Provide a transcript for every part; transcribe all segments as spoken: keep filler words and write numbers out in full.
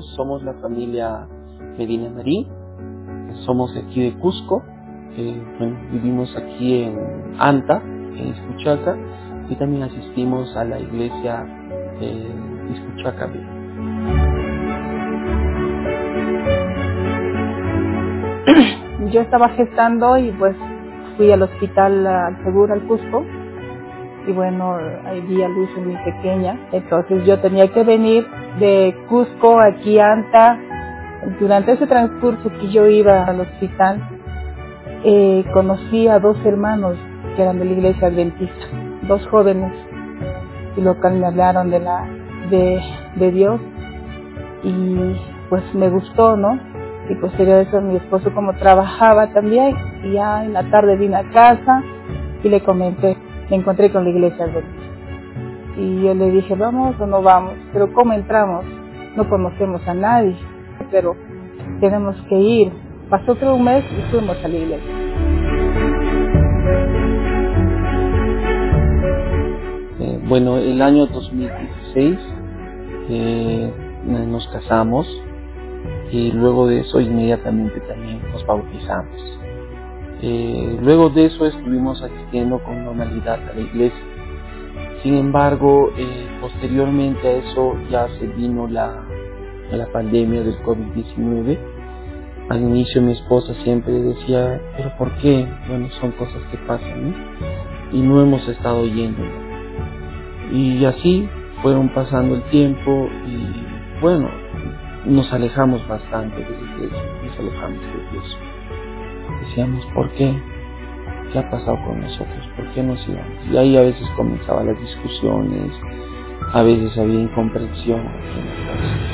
nosotros somos la familia Medina Marí, somos de aquí de Cusco, eh, bueno, vivimos aquí en Anta, en Iscuchaca, y también asistimos a la iglesia eh, Iscuchaca B. Yo estaba gestando y pues fui al hospital al Seguro, al Cusco, y bueno, ahí vi a Luz muy pequeña, entonces yo tenía que venir de Cusco aquí a Anta. Durante ese transcurso que yo iba al hospital, eh, conocí a dos hermanos que eran de la iglesia adventista, dos jóvenes, y lo que me hablaron de la de, de Dios, y pues me gustó, ¿no? Y posterior a eso mi esposo como trabajaba también, y ya en la tarde vine a casa y le comenté, me encontré con la iglesia adventista. Y yo le dije, ¿vamos o no vamos? Pero ¿cómo entramos? No conocemos a nadie, pero tenemos que ir. Pasó creo un mes y fuimos a la iglesia. Eh, bueno, el año dos mil dieciséis eh, nos casamos y luego de eso inmediatamente también nos bautizamos. Eh, luego de eso estuvimos asistiendo con normalidad a la iglesia. Sin embargo, eh, posteriormente a eso ya se vino la, la pandemia del COVID diecinueve. Al inicio mi esposa siempre decía, ¿pero por qué? Bueno, son cosas que pasan, ¿no? Y no hemos estado yendo. Y así fueron pasando el tiempo y bueno, nos alejamos bastante de la iglesia, nos alejamos de Dios. Decíamos, ¿por qué? ¿Qué ha pasado con nosotros? ¿Por qué nos íbamos? Y ahí a veces comenzaban las discusiones, a veces había incomprensión en las cosas.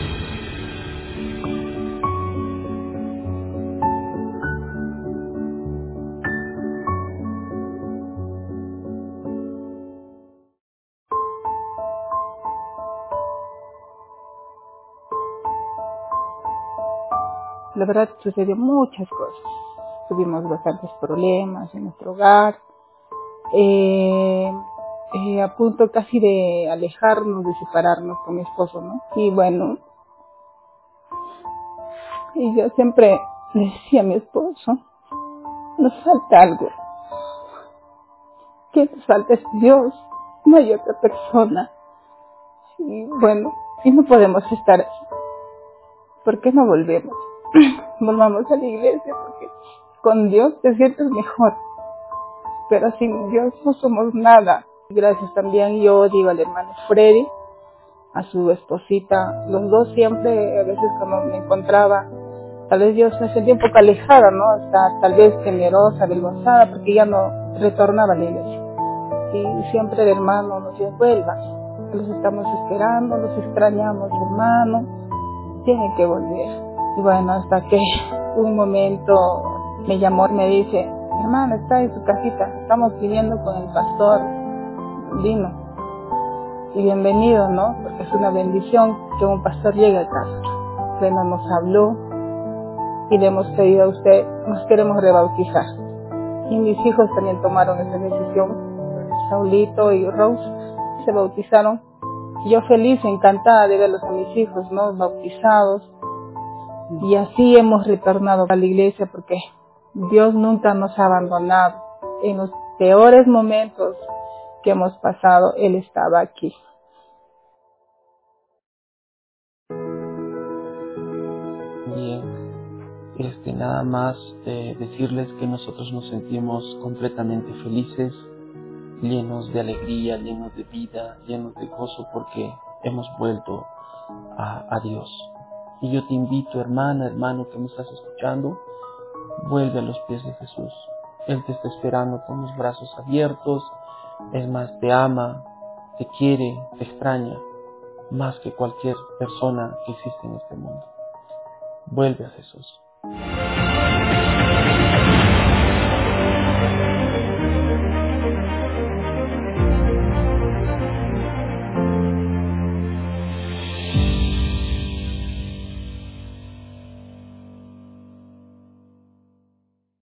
La verdad sucedió muchas cosas. Tuvimos bastantes problemas en nuestro hogar, eh, eh, a punto casi de alejarnos, de separarnos con mi esposo, ¿no? Y bueno, y yo siempre le decía a mi esposo, nos falta algo. ¿Qué nos falta? Es Dios, no hay otra persona. Y bueno, y no podemos estar así. ¿Por qué no volvemos? Volvamos a la iglesia porque con Dios te sientes mejor. Pero sin Dios no somos nada. Gracias también yo digo al hermano Freddy, a su esposita, los dos siempre, a veces cuando me encontraba, tal vez yo me sentía un poco alejada, ¿no? Hasta tal vez temerosa, avergonzada, porque ya no retornaba a la iglesia. Y siempre el hermano nos decía, vuelvan, los estamos esperando, los extrañamos, hermano, tienen que volver. Y bueno, hasta que un momento me llamó y me dice, hermana, está en su casita, estamos viviendo con el pastor, vino. Y bienvenido, ¿no? Porque es una bendición que un pastor llegue a casa. Bueno, nos habló y le hemos pedido a usted, nos queremos rebautizar. Y mis hijos también tomaron esa decisión, Saulito y Rose, se bautizaron. Y yo feliz, encantada de verlos a mis hijos, ¿no? Bautizados. Y así hemos retornado a la iglesia porque Dios nunca nos ha abandonado. En los peores momentos que hemos pasado, Él estaba aquí. Bien, este, nada más eh, decirles que nosotros nos sentimos completamente felices, llenos de alegría, llenos de vida, llenos de gozo porque hemos vuelto a, a Dios. Y yo te invito, hermana, hermano que me estás escuchando, vuelve a los pies de Jesús. Él te está esperando con los brazos abiertos. Es más, te ama, te quiere, te extraña, más que cualquier persona que existe en este mundo. Vuelve a Jesús.